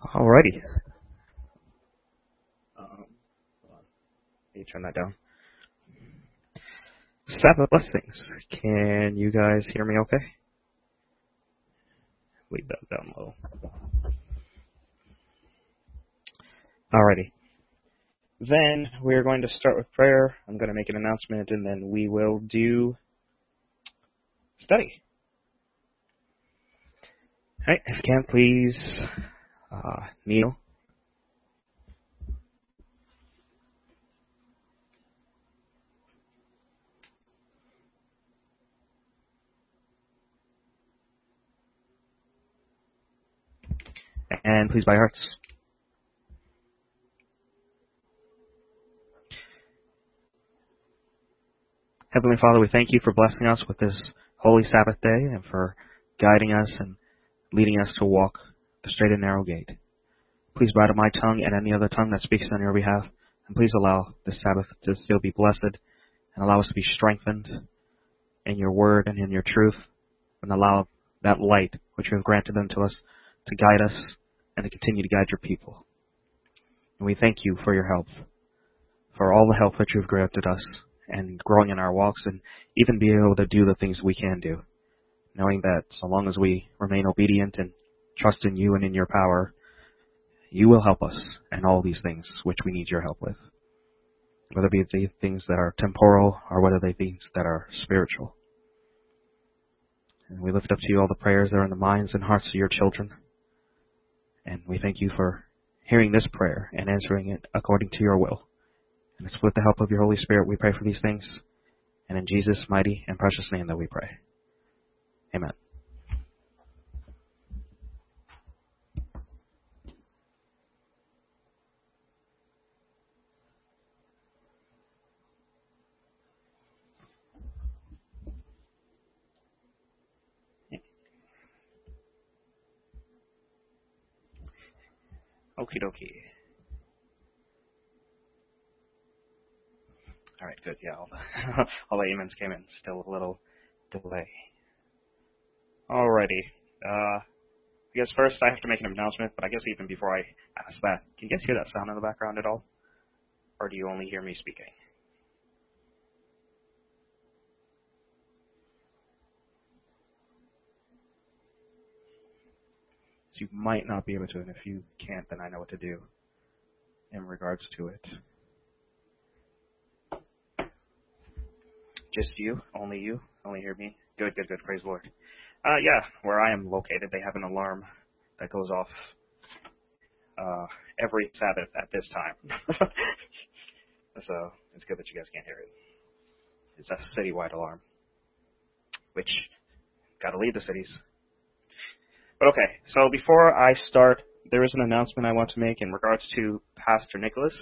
Alrighty. Hold on. Let me turn that down. Sabbath blessings. Can you guys hear me okay? Leave that down low. Alrighty. Then we're going to start with prayer. I'm going to make an announcement and then we will do study. Alright, if you can, please kneel. And please bow your hearts. Heavenly Father, we thank you for blessing us with this holy Sabbath day and for guiding us and leading us to walk the straight and narrow gate. Please bridle my tongue and any other tongue that speaks on your behalf, and please allow this Sabbath to still be blessed and allow us to be strengthened in your word and in your truth, and allow that light which you have granted unto us to guide us and to continue to guide your people. And we thank you for your help, for all the help that you have granted us and growing in our walks and even being able to do the things we can do, knowing that so long as we remain obedient and trust in you and in your power, you will help us in all these things which we need your help with, whether it be the things that are temporal or whether they be things that are spiritual. And we lift up to you all the prayers that are in the minds and hearts of your children, and we thank you for hearing this prayer and answering it according to your will. And it's with the help of your Holy Spirit we pray for these things, and in Jesus' mighty and precious name that we pray. Amen. Okie dokie. All right, good. Yeah, all the amens came in. Still a little delay. Alrighty. I guess first I have to make an announcement, but I guess even before I ask that, can you guys hear that sound in the background at all? Or do you only hear me speaking? So you might not be able to, and if you can't, then I know what to do in regards to it. Just you? Only hear me? Good. Praise the Lord. Yeah, where I am located, they have an alarm that goes off every Sabbath at this time. So it's good that you guys can't hear it. It's a citywide alarm, which got to leave the cities. But okay, so before I start, there is an announcement I want to make in regards to Pastor Nicholas.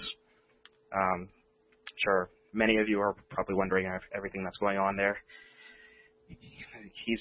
Sure, many of you are probably wondering everything that's going on there. He's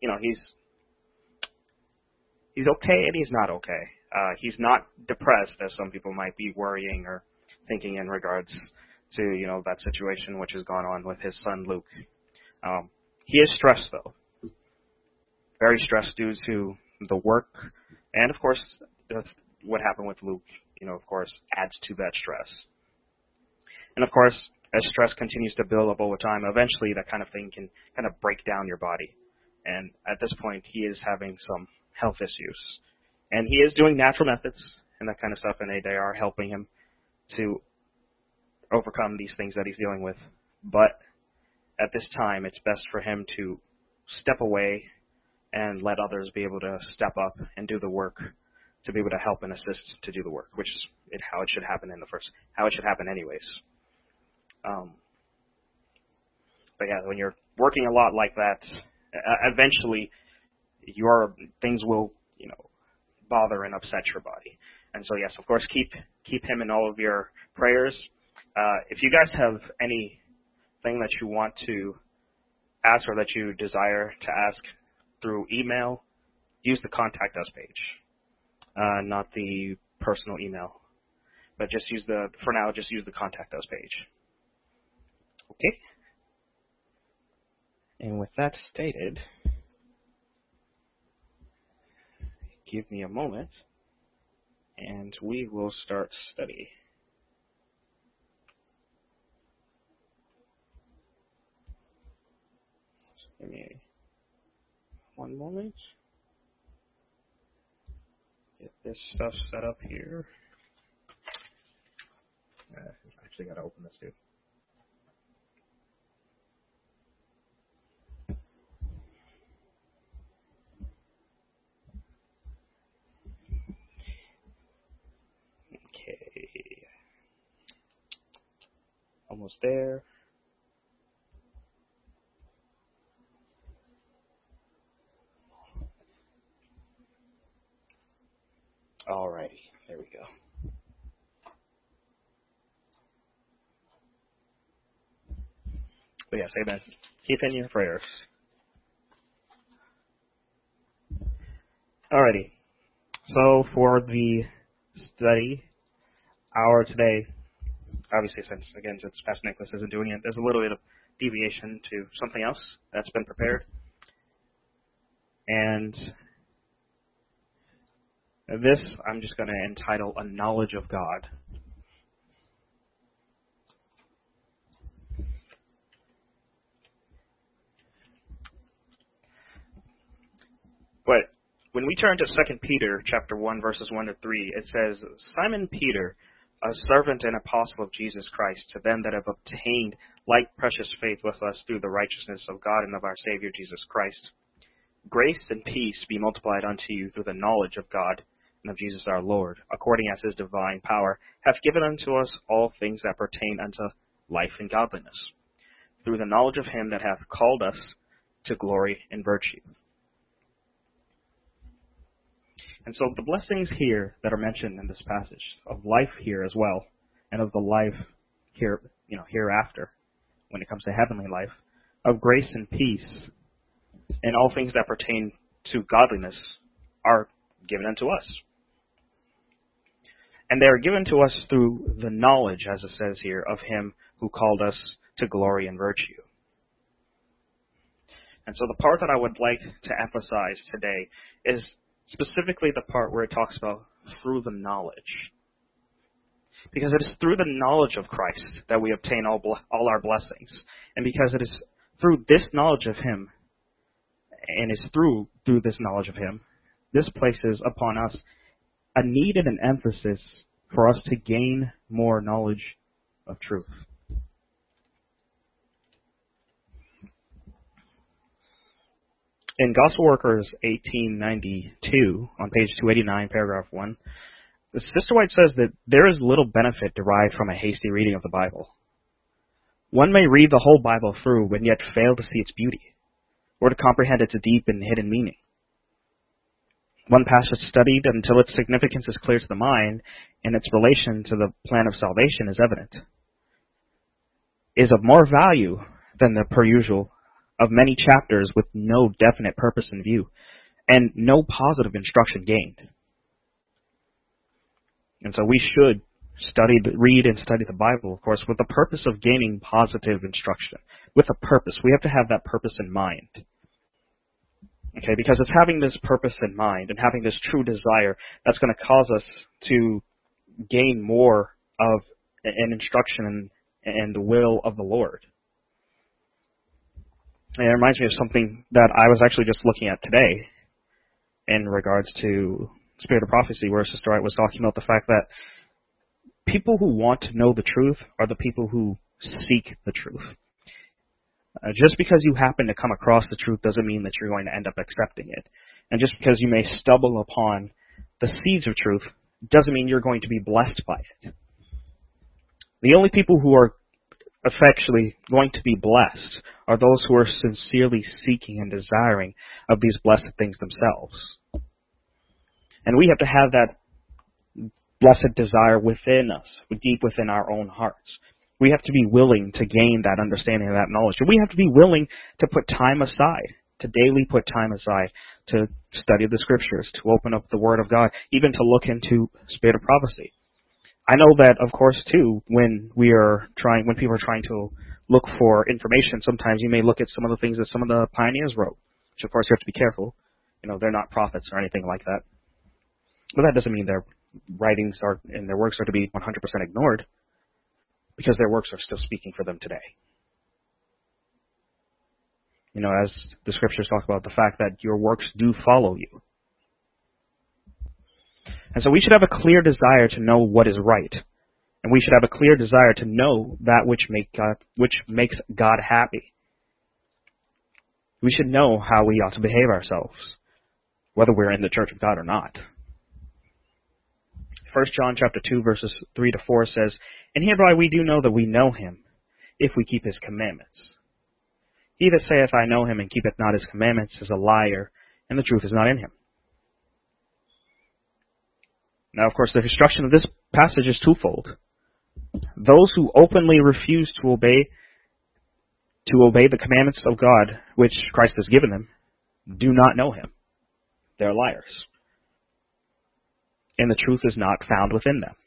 okay and he's not okay. He's not depressed, as some people might be worrying or thinking in regards to, that situation which has gone on with his son Luke. He is stressed, though. Very stressed due to the work, and of course, what happened with Luke, of course, adds to that stress. And of course, as stress continues to build up over time, eventually that kind of thing can kind of break down your body. And at this point, he is having some health issues. And he is doing natural methods and that kind of stuff, and they are helping him to overcome these things that he's dealing with. But at this time, it's best for him to step away and let others be able to step up and do the work, to be able to help and assist to do the work, which is how it should happen how it should happen anyways. But yeah, when you're working a lot like that, eventually your things will, bother and upset your body. And so yes, of course, keep him in all of your prayers. If you guys have anything that you want to ask or that you desire to ask through email, use the Contact Us page, not the personal email. But just use the Contact Us page. Okay? And with that stated, give me a moment, and we will start study. Give me one moment. Get this stuff set up here. I actually got to open this too. Okay. Almost there. Alrighty, there we go. But yes, amen. Keep in your prayers. Alrighty. So for the study hour today, obviously since Pastor Nicholas isn't doing it, there's a little bit of deviation to something else that's been prepared. And this I'm just going to entitle A Knowledge of God. But when we turn to 2 Peter chapter 1, verses 1 to 3, it says, Simon Peter, a servant and apostle of Jesus Christ, to them that have obtained like precious faith with us through the righteousness of God and of our Savior Jesus Christ. Grace and peace be multiplied unto you through the knowledge of God and of Jesus our Lord, according as his divine power hath given unto us all things that pertain unto life and godliness, through the knowledge of him that hath called us to glory and virtue. And so the blessings here that are mentioned in this passage, of life here as well, and of the life here, hereafter, when it comes to heavenly life, of grace and peace, and all things that pertain to godliness, are given unto us. And they are given to us through the knowledge, as it says here, of him who called us to glory and virtue. And so the part that I would like to emphasize today is specifically the part where it talks about through the knowledge. Because it is through the knowledge of Christ that we obtain all our blessings. And because it is through this knowledge of him, and it's through this knowledge of him, this places upon us a need and an emphasis for us to gain more knowledge of truth. In Gospel Workers 1892, on page 289, paragraph 1, Sister White says that there is little benefit derived from a hasty reading of the Bible. One may read the whole Bible through and yet fail to see its beauty, or to comprehend its deep and hidden meaning. One passage studied until its significance is clear to the mind, and its relation to the plan of salvation is evident, is of more value than the perusal of many chapters with no definite purpose in view, and no positive instruction gained. And so we should read and study the Bible, of course, with the purpose of gaining positive instruction. With a purpose. We have to have that purpose in mind. Okay, because it's having this purpose in mind and having this true desire that's going to cause us to gain more of an instruction and the will of the Lord. And it reminds me of something that I was actually just looking at today in regards to Spirit of Prophecy, where Sister Wright was talking about the fact that people who want to know the truth are the people who seek the truth. Just because you happen to come across the truth doesn't mean that you're going to end up accepting it. And just because you may stumble upon the seeds of truth doesn't mean you're going to be blessed by it. The only people who are effectually going to be blessed are those who are sincerely seeking and desiring of these blessed things themselves. And we have to have that blessed desire within us, deep within our own hearts. We have to be willing to gain that understanding and that knowledge. And we have to be willing to put time aside, to daily put time aside to study the Scriptures, to open up the Word of God, even to look into Spirit of Prophecy. I know that, of course, too, when people are trying to look for information, sometimes you may look at some of the things that some of the pioneers wrote, which, of course, you have to be careful. They're not prophets or anything like that. But that doesn't mean they're writings are and their works are to be 100% ignored, because their works are still speaking for them today. As the scriptures talk about the fact that your works do follow you. And so we should have a clear desire to know what is right. And we should have a clear desire to know that which makes God happy. We should know how we ought to behave ourselves, whether we're in the church of God or not. 1 John chapter 2, verses 3 to 4 says, "And hereby we do know that we know him, if we keep his commandments. He that saith, I know him, and keepeth not his commandments, is a liar, and the truth is not in him." Now, of course, the instruction of this passage is twofold. Those who openly refuse to obey the commandments of God, which Christ has given them, do not know him. They're liars. And the truth is not found within them.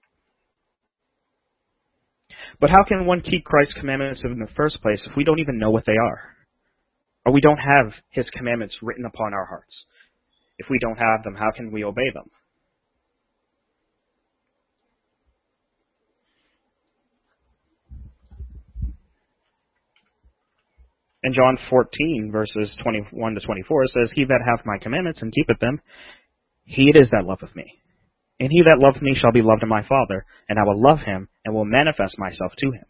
But how can one keep Christ's commandments in the first place if we don't even know what they are? Or we don't have his commandments written upon our hearts? If we don't have them, how can we obey them? In John 14, verses 21 to 24, it says, "He that hath my commandments and keepeth them, he it is that loveth me. And he that loveth me shall be loved of my Father, and I will love him, and will manifest myself to him."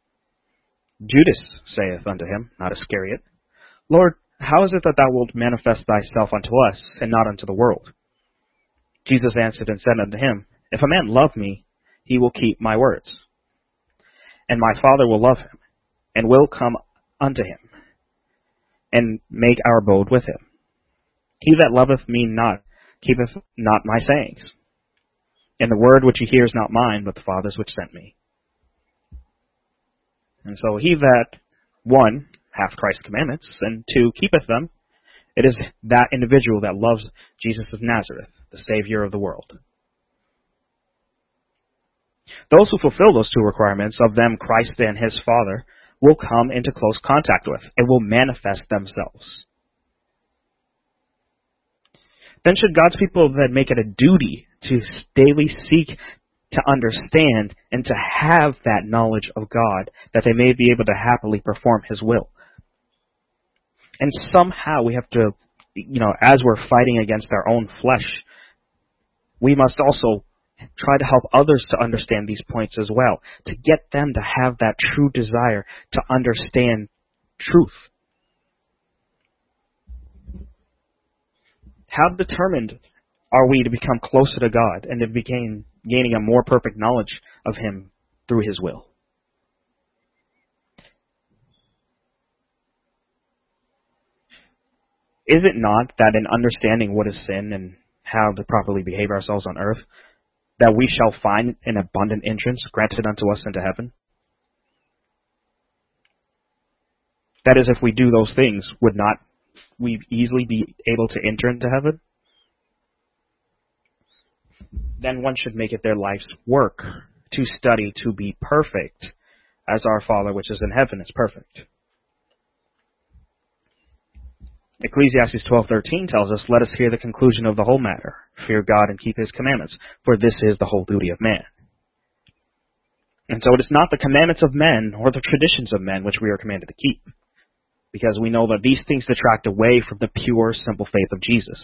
Judas saith unto him, not Iscariot, "Lord, how is it that thou wilt manifest thyself unto us, and not unto the world?" Jesus answered and said unto him, "If a man love me, he will keep my words. And my Father will love him, and will come unto him, and make our abode with him. He that loveth me not, keepeth not my sayings. And the word which he hears not mine, but the Father's which sent me." And so he that, 1, hath Christ's commandments, and 2, keepeth them, it is that individual that loves Jesus of Nazareth, the Savior of the world. Those who fulfill those two requirements, of them Christ and his Father, will come into close contact with, and will manifest themselves. Then should God's people then make it a duty to daily seek to understand and to have that knowledge of God, that they may be able to happily perform his will. And somehow we have to, as we're fighting against our own flesh, we must also try to help others to understand these points as well, to get them to have that true desire to understand truth. How determined are we to become closer to God and to begin gaining a more perfect knowledge of him through his will? Is it not that in understanding what is sin and how to properly behave ourselves on earth, that we shall find an abundant entrance granted unto us into heaven? That is, if we do those things, would not we easily be able to enter into heaven? Then one should make it their life's work to study to be perfect, as our Father which is in heaven is perfect. Ecclesiastes 12:13 tells us, "Let us hear the conclusion of the whole matter. Fear God and keep his commandments, for this is the whole duty of man." And so it is not the commandments of men or the traditions of men which we are commanded to keep, because we know that these things detract away from the pure, simple faith of Jesus.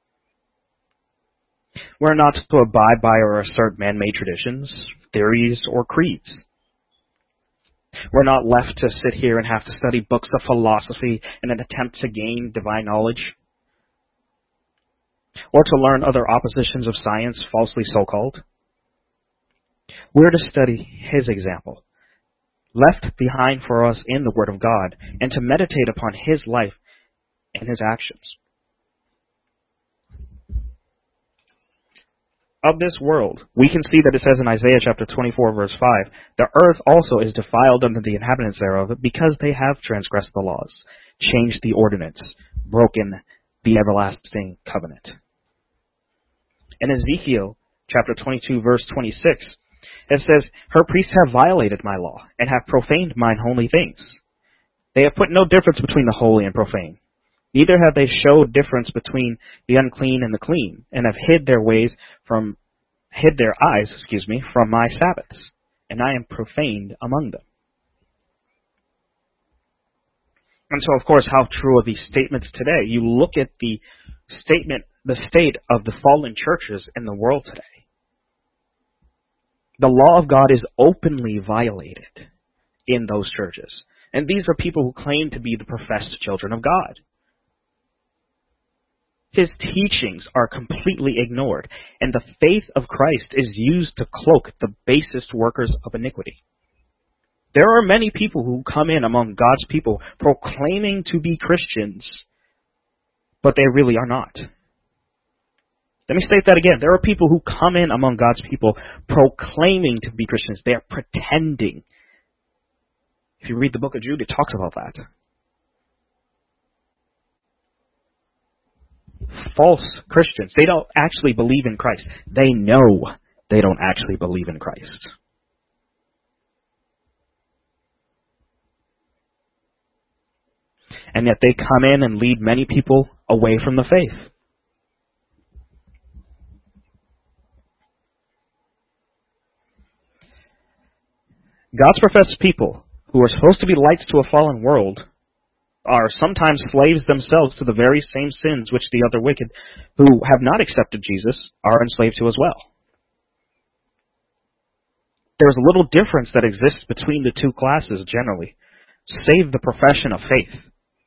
We're not to abide by or assert man-made traditions, theories, or creeds. We're not left to sit here and have to study books of philosophy in an attempt to gain divine knowledge, or to learn other oppositions of science, falsely so-called. We're to study his example, left behind for us in the Word of God, and to meditate upon his life and his actions. Of this world, we can see that it says in Isaiah chapter 24, verse 5, "The earth also is defiled unto the inhabitants thereof, because they have transgressed the laws, changed the ordinance, broken the everlasting covenant." In Ezekiel chapter 22, verse 26, it says, "Her priests have violated my law, and have profaned mine holy things. They have put no difference between the holy and profane. Neither have they showed difference between the unclean and the clean, and have hid their ways from hid their eyes, from my Sabbaths, and I am profaned among them. And so, of course, how true are these statements today? You look at the state of the fallen churches in the world today. The law of God is openly violated in those churches. And these are people who claim to be the professed children of God. His teachings are completely ignored, and the faith of Christ is used to cloak the basest workers of iniquity. There are many people who come in among God's people proclaiming to be Christians, but they really are not. Let me state that again. There are people who come in among God's people proclaiming to be Christians. They are pretending. If you read the book of Jude, it talks about that. False Christians, they don't actually believe in Christ. They know they don't actually believe in Christ. And yet they come in and lead many people away from the faith. God's professed people, who are supposed to be lights to a fallen world, are sometimes slaves themselves to the very same sins which the other wicked, who have not accepted Jesus, are enslaved to as well. There's little difference that exists between the two classes generally, save the profession of faith.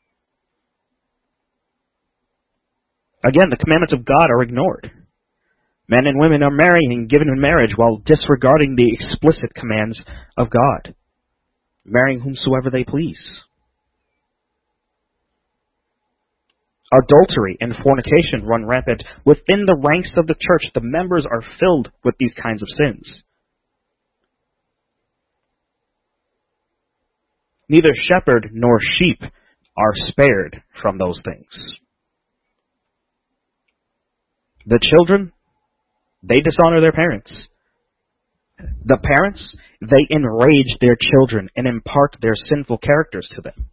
Again, the commandments of God are ignored. Men and women are marrying and given in marriage while disregarding the explicit commands of God, marrying whomsoever they please. Adultery and fornication run rampant within the ranks of the church. The members are filled with these kinds of sins. Neither shepherd nor sheep are spared from those things. The children, they dishonor their parents. The parents, they enrage their children and impart their sinful characters to them.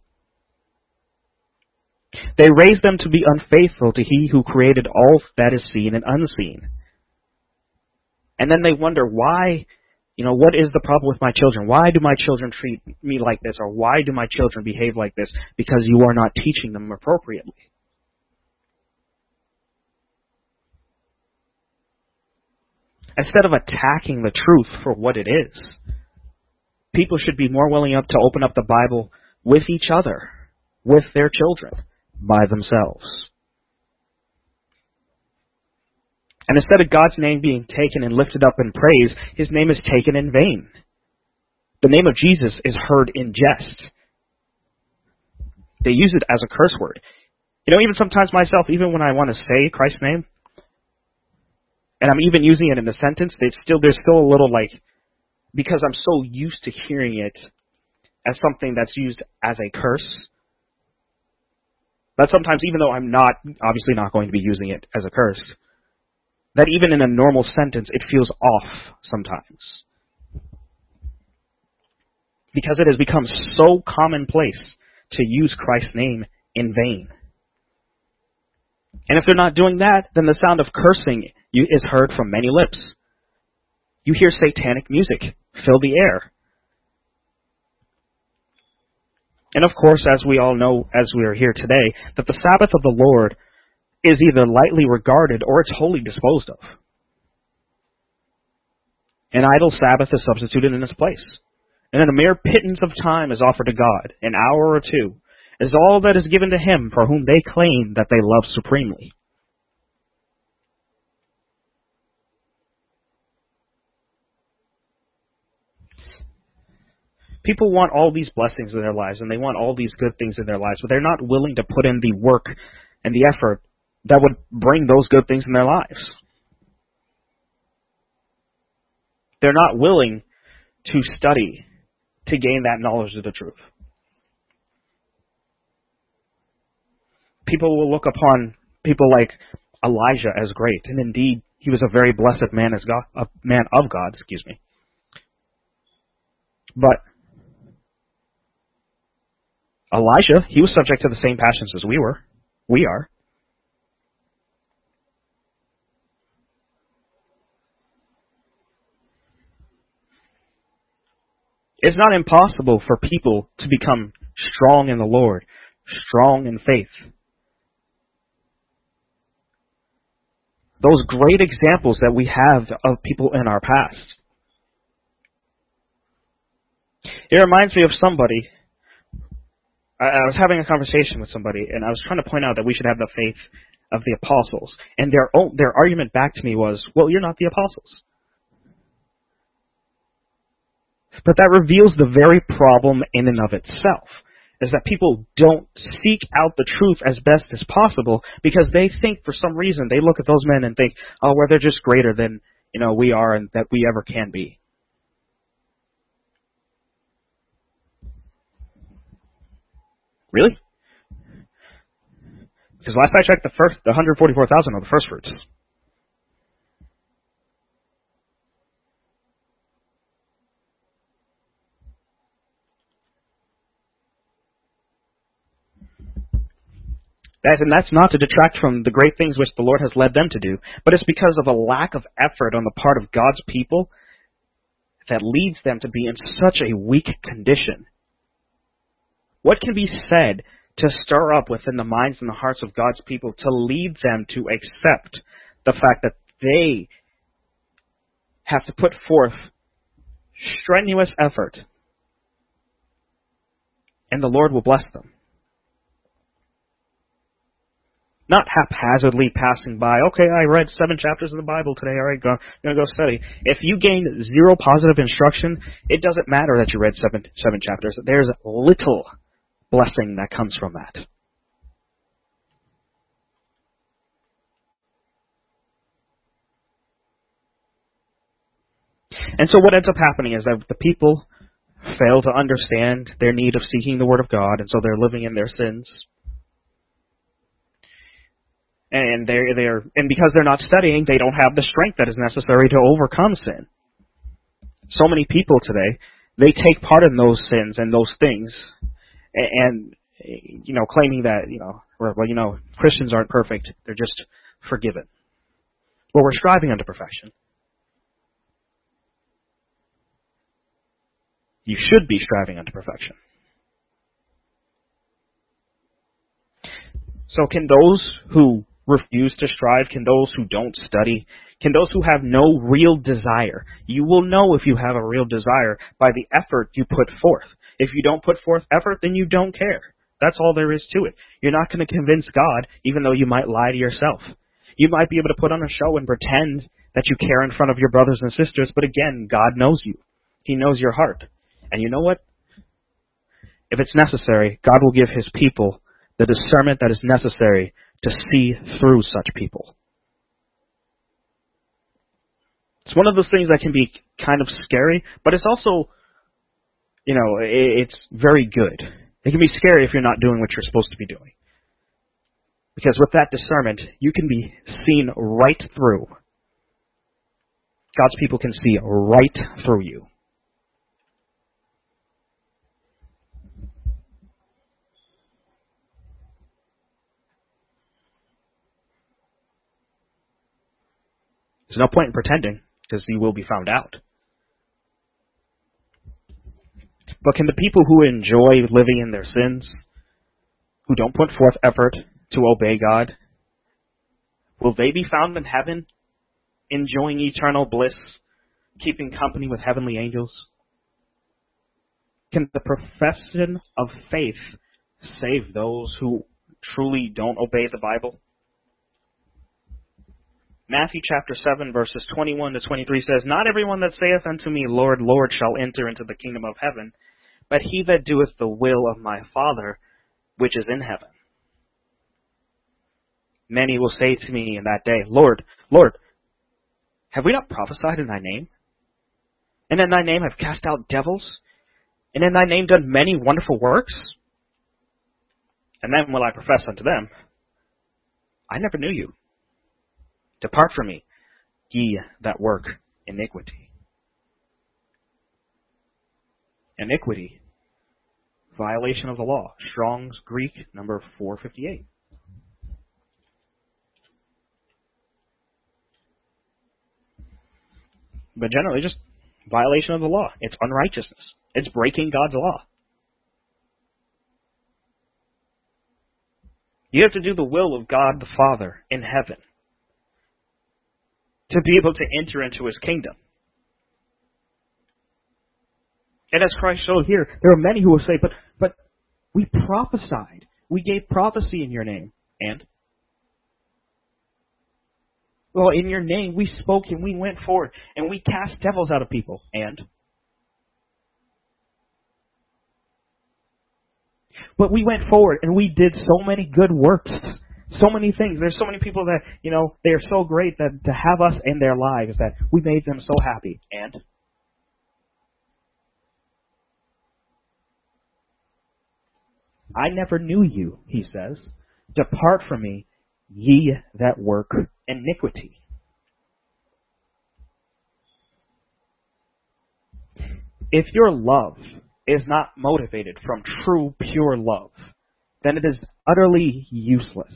They raise them to be unfaithful to He who created all that is seen and unseen. And then they wonder why, what is the problem with my children? Why do my children treat me like this? Or why do my children behave like this? Because you are not teaching them appropriately. Instead of attacking the truth for what it is, people should be more willing to open up the Bible with each other, with their children, by themselves. And instead of God's name being taken and lifted up in praise, His name is taken in vain. The name of Jesus is heard in jest. They use it as a curse word. Even sometimes myself, even when I want to say Christ's name, and I'm even using it in the sentence, there's still a little because I'm so used to hearing it as something that's used as a curse, that sometimes, even though I'm obviously not going to be using it as a curse, that even in a normal sentence, it feels off sometimes. Because it has become so commonplace to use Christ's name in vain. And if they're not doing that, then the sound of cursing is heard from many lips. You hear satanic music fill the air. And of course, as we all know, as we are here today, that the Sabbath of the Lord is either lightly regarded or it's wholly disposed of. An idle Sabbath is substituted in its place. And then a mere pittance of time is offered to God, an hour or two, is all that is given to Him for whom they claim that they love supremely. People want all these blessings in their lives, and they want all these good things in their lives, but they're not willing to put in the work and the effort that would bring those good things in their lives. They're not willing to study to gain that knowledge of the truth. People will look upon people like Elijah as great, and indeed, he was a very blessed man of God. But Elijah, he was subject to the same passions as we are. It's not impossible for people to become strong in the Lord, strong in faith. Those great examples that we have of people in our past. It reminds me of somebody. I was having a conversation with somebody, and I was trying to point out that we should have the faith of the apostles. And their argument back to me was, well, you're not the apostles. But that reveals the very problem in and of itself, is that people don't seek out the truth as best as possible because they think for some reason, they look at those men and think, oh, well, they're just greater than we are and that we ever can be. Really? Because last I checked, the 144,000 are the first fruits. And that's not to detract from the great things which the Lord has led them to do, but it's because of a lack of effort on the part of God's people that leads them to be in such a weak condition. What can be said to stir up within the minds and the hearts of God's people to lead them to accept the fact that they have to put forth strenuous effort and the Lord will bless them? Not haphazardly passing by, okay, I read 7 chapters of the Bible today, all right, I'm going to go study. If you gain 0 positive instruction, it doesn't matter that you read seven chapters. There's little blessing that comes from that. And so what ends up happening is that the people fail to understand their need of seeking the Word of God, and so they're living in their sins. And because they're not studying, they don't have the strength that is necessary to overcome sin. So many people today, they take part in those sins and those things, and claiming that Christians aren't perfect; they're just forgiven. Well, we're striving unto perfection. You should be striving unto perfection. So, can those who refuse to strive, can those who don't study, can those who have no real desire, you will know if you have a real desire by the effort you put forth. If you don't put forth effort, then you don't care. That's all there is to it. You're not going to convince God, even though you might lie to yourself. You might be able to put on a show and pretend that you care in front of your brothers and sisters, but again, God knows you. He knows your heart. And you know what? If it's necessary, God will give His people the discernment that is necessary to see through such people. It's one of those things that can be kind of scary, but it's also, it's very good. It can be scary if you're not doing what you're supposed to be doing. Because with that discernment, you can be seen right through. God's people can see right through you. There's no point in pretending, because you will be found out. But can the people who enjoy living in their sins, who don't put forth effort to obey God, will they be found in heaven, enjoying eternal bliss, keeping company with heavenly angels? Can the profession of faith save those who truly don't obey the Bible? Matthew chapter 7, verses 21 to 23 says, Not everyone that saith unto me, Lord, Lord, shall enter into the kingdom of heaven, but he that doeth the will of my Father which is in heaven. Many will say to me in that day, Lord, Lord, have we not prophesied in thy name? And in thy name have cast out devils? And in thy name done many wonderful works? And then will I profess unto them, I never knew you. Depart from me, ye that work iniquity. Iniquity, violation of the law. Strong's Greek, number 458. But generally, just Violation of the law. It's unrighteousness. It's breaking God's law. You have to do the will of God the Father in heaven to be able to enter into His kingdom. And as Christ showed here, there are many who will say, but we prophesied. We gave prophecy in your name. And? Well, in your name we spoke and we went forward and we cast devils out of people. And? But we went forward and we did so many good works. So many things. There's so many people that, they are so great that to have us in their lives that we made them so happy. And? I never knew you, he says. Depart from me, ye that work iniquity. If your love is not motivated from true, pure love, then it is utterly useless.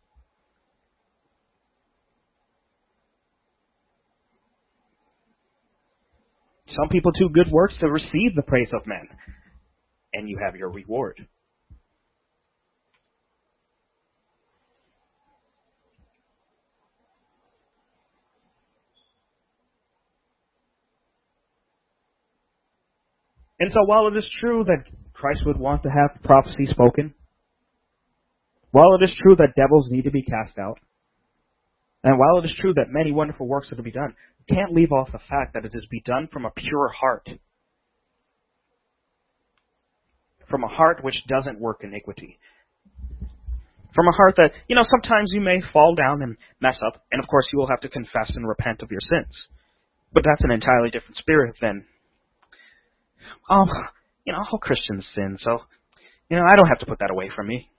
Some people do good works to receive the praise of men, and you have your reward. And so while it is true that Christ would want to have prophecy spoken, while it is true that devils need to be cast out, and while it is true that many wonderful works are to be done, you can't leave off the fact that it is to be done from a pure heart. From a heart which doesn't work iniquity. From a heart that, sometimes you may fall down and mess up, and of course you will have to confess and repent of your sins. But that's an entirely different spirit than, all Christians sin, so, I don't have to put that away from me.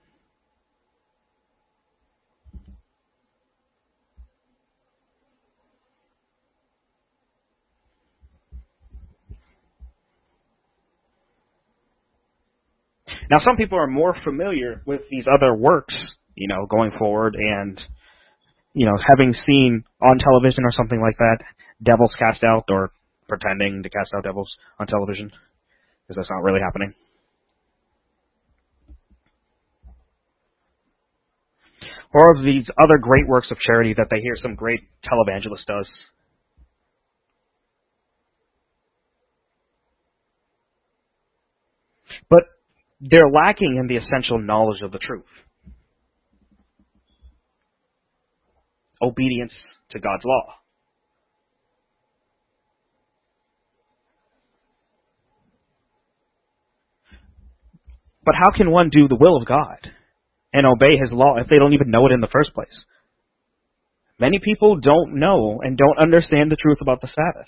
Now, some people are more familiar with these other works, going forward and, having seen on television or something like that, devils cast out or pretending to cast out devils on television, because that's not really happening. Or of these other great works of charity that they hear some great televangelist does. But they're lacking in the essential knowledge of the truth. Obedience to God's law. But how can one do the will of God and obey His law if they don't even know it in the first place? Many people don't know and don't understand the truth about the Sabbath.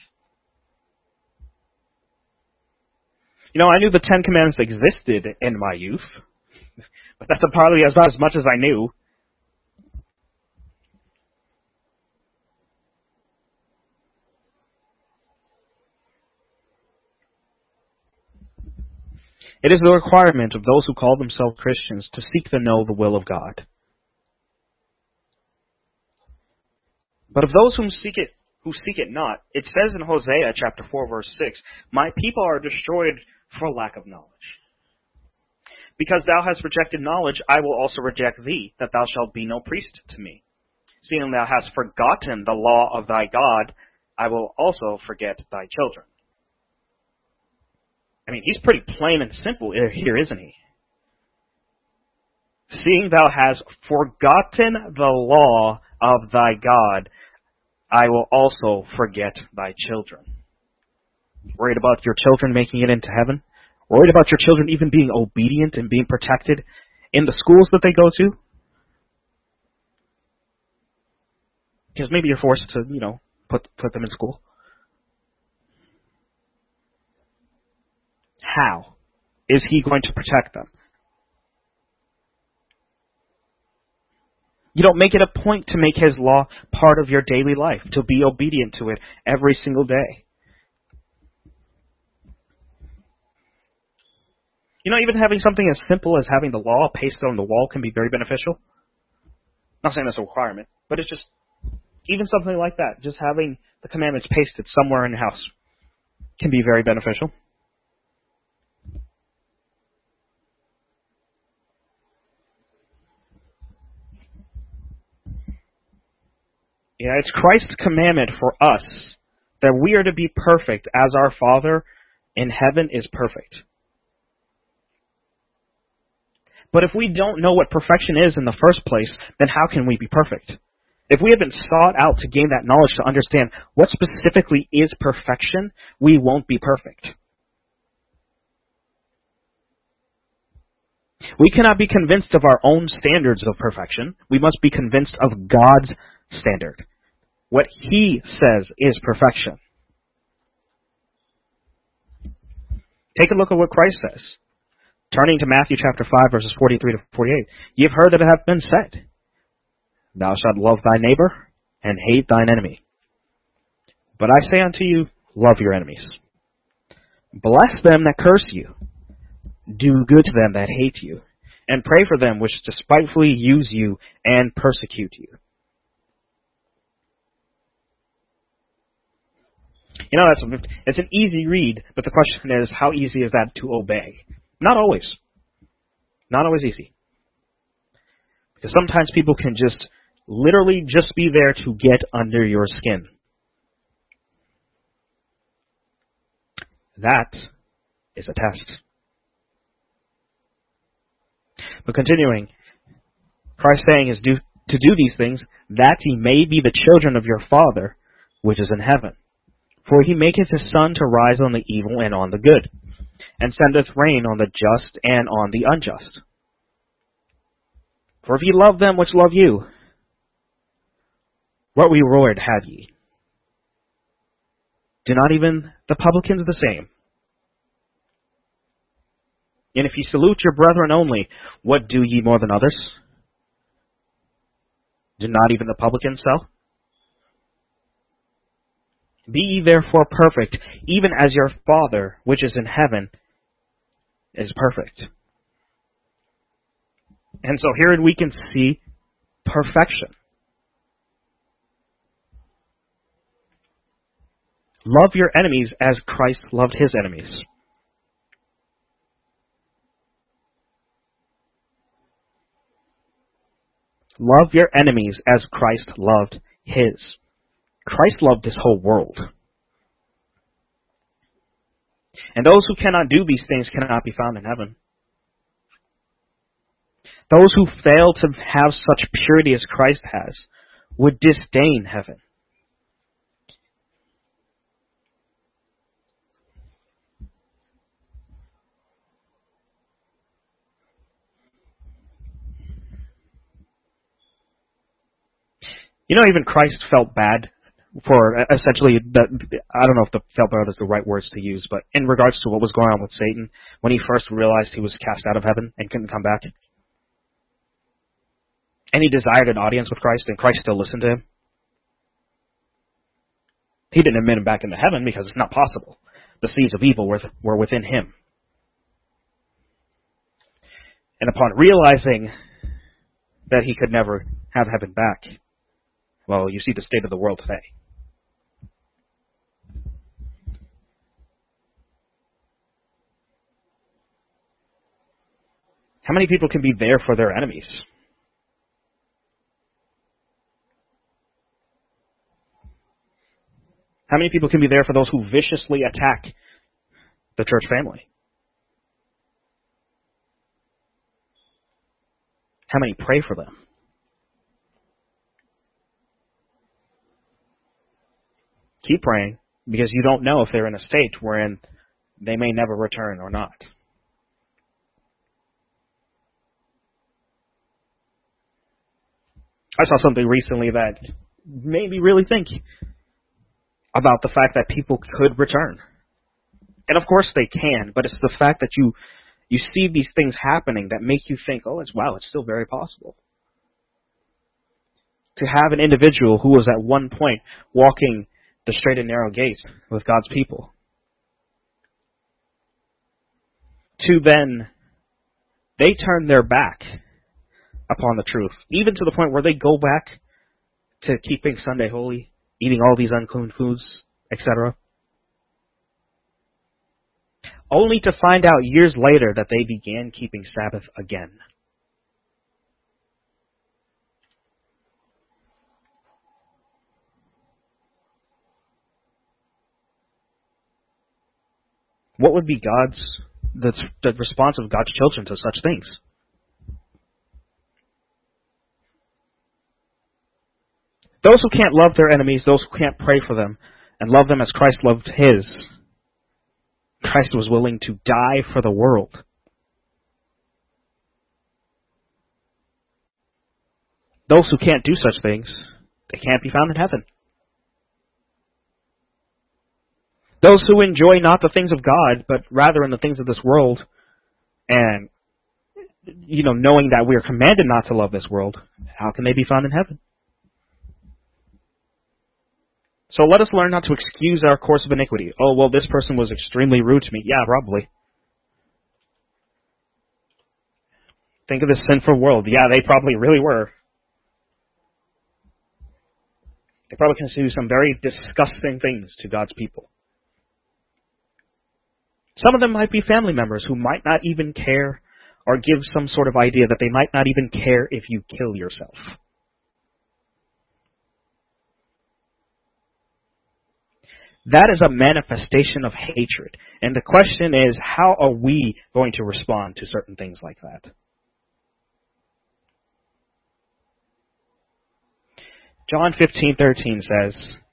I knew the Ten Commandments existed in my youth, but that's probably about as much as I knew. It is the requirement of those who call themselves Christians to seek to know the will of God. But of those who seek it not, it says in Hosea chapter 4, verse 6, my people are destroyed for lack of knowledge. Because thou hast rejected knowledge, I will also reject thee, that thou shalt be no priest to me. Seeing thou hast forgotten the law of thy God, I will also forget thy children. I mean, he's pretty plain and simple here, isn't he? Seeing thou hast forgotten the law of thy God, I will also forget thy children. Worried about your children making it into heaven? Worried about your children even being obedient and being protected in the schools that they go to? Because maybe you're forced to, put them in school. How is he going to protect them? You don't make it a point to make his law part of your daily life, to be obedient to it every single day. Even having something as simple as having the law pasted on the wall can be very beneficial. I'm not saying that's a requirement, but it's just, even something like that, just having the commandments pasted somewhere in the house. can be very beneficial. Yeah, it's Christ's commandment for us that we are to be perfect as our Father in heaven is perfect. But if we don't know what perfection is in the first place, then how can we be perfect? If we haven't sought out to gain that knowledge to understand what specifically is perfection, we won't be perfect. We cannot be convinced of our own standards of perfection. We must be convinced of God's standard. What He says is perfection. Take a look at what Christ says. Turning to Matthew chapter 5, verses 43 to 48. Ye have heard that it hath been said, Thou shalt love thy neighbor, and hate thine enemy. But I say unto you, love your enemies. Bless them that curse you. Do good to them that hate you. And pray for them which despitefully use you and persecute you. You know, it's an easy read, but the question is, how easy is that to obey? Not always. Not always easy. Because sometimes people can just literally just be there to get under your skin. That is a test. But continuing, Christ saying is to do these things, that ye may be the children of your Father, which is in heaven. For He maketh His sun to rise on the evil and on the good, and sendeth rain on the just and on the unjust. For if ye love them which love you, what reward have ye? Do not even the publicans the same? And if ye salute your brethren only, what do ye more than others? Do not even the publicans so? Be ye therefore perfect, even as your Father, which is in heaven, is perfect. And so here we can see perfection. Love your enemies as Christ loved His enemies. Love your enemies as Christ loved His. Christ loved this whole world. And those who cannot do these things cannot be found in heaven. Those who fail to have such purity as Christ has would disdain heaven. You know, even Christ felt bad for essentially, I don't know if the felt bad is the right words to use, but in regards to what was going on with Satan, when he first realized he was cast out of heaven and couldn't come back. And he desired an audience with Christ, and Christ still listened to him. He didn't admit him back into heaven because it's not possible. The seeds of evil were within him. And upon realizing that he could never have heaven back, well, you see the state of the world today. How many people can be there for their enemies? How many people can be there for those who viciously attack the church family? How many pray for them? Keep praying, because you don't know if they're in a state wherein they may never return or not. I saw something recently that made me really think about the fact that people could return. And of course they can, but it's the fact that you see these things happening that make you think, oh, it's still very possible. To have an individual who was at one point walking the straight and narrow gate with God's people, to then they turn their back upon the truth, even to the point where they go back to keeping Sunday holy, eating all these unclean foods, etc. only to find out years later that they began keeping Sabbath again. What would be the response of God's children to such things? Those who can't love their enemies, those who can't pray for them and love them as Christ loved his, Christ was willing to die for the world. Those who can't do such things, they can't be found in heaven. Those who enjoy not the things of God, but rather in the things of this world, and, knowing that we are commanded not to love this world, how can they be found in heaven? So let us learn not to excuse our course of iniquity. Oh, well, this person was extremely rude to me. Yeah, probably. Think of this sinful world. Yeah, they probably really were. They probably can do some very disgusting things to God's people. Some of them might be family members who might not even care, or give some sort of idea that they might not even care if you kill yourself. That is a manifestation of hatred. And the question is, how are we going to respond to certain things like that? John 15:13 says,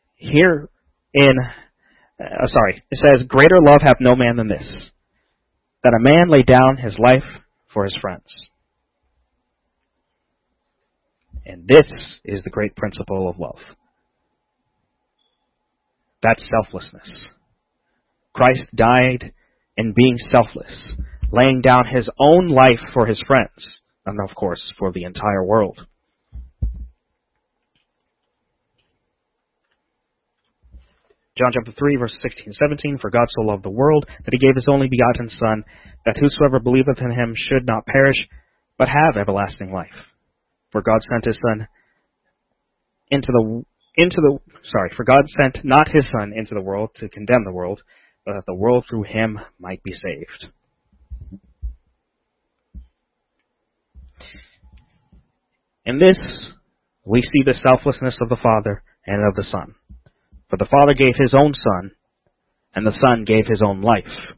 it says, "Greater love hath no man than this, that a man lay down his life for his friends." And this is the great principle of love. That's selflessness. Christ died in being selfless, laying down his own life for his friends, and of course for the entire world. John chapter 3, verses 16 and 17, "For God so loved the world, that he gave his only begotten Son, that whosoever believeth in him should not perish, but have everlasting life. For God sent his Son for God sent not his Son into the world to condemn the world, but that the world through him might be saved." In this, we see the selflessness of the Father and of the Son. For the Father gave his own Son, and the Son gave his own life.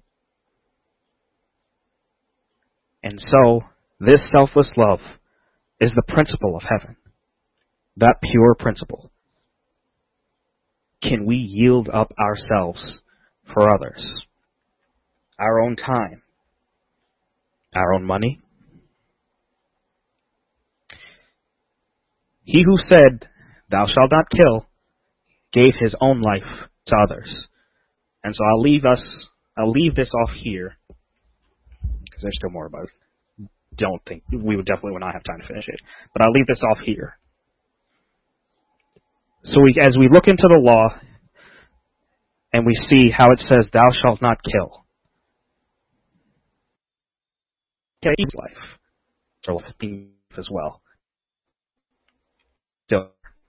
And so, this selfless love is the principle of heaven, that pure principle. Can we yield up ourselves for others? Our own time? Our own money? He who said, "Thou shalt not kill," gave his own life to others. And so I'll leave this off here, because there's still more about it. We would not have time to finish it. But I'll leave this off here. So as we look into the law, and we see how it says, "Thou shalt not kill," his life, or as well. Still,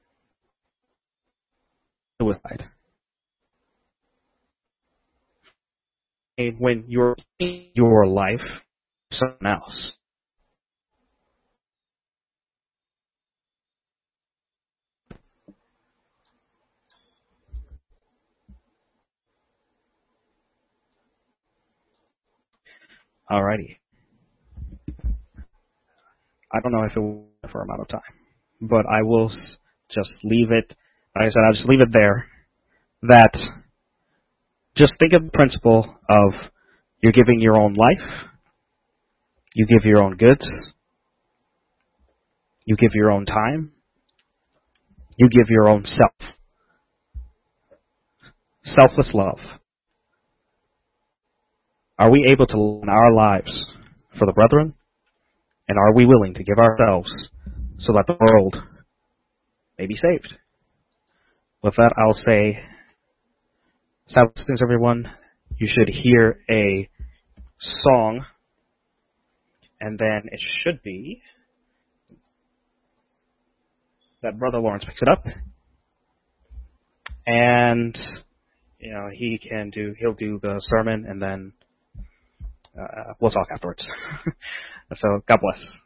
suicide. And when you're in your life, someone else. Alrighty. I don't know if it will be for amount of time, but I will just leave it. Like I said, I'll just leave it there. That just think of the principle of you're giving your own life, you give your own goods, you give your own time, you give your own self. Selfless love. Are we able to live our lives for the brethren? And are we willing to give ourselves so that the world may be saved? With that, I'll say, Sabbath, everyone, you should hear a song, and then it should be that Brother Lawrence picks it up, and he'll do the sermon, and then we'll talk afterwards. So God bless.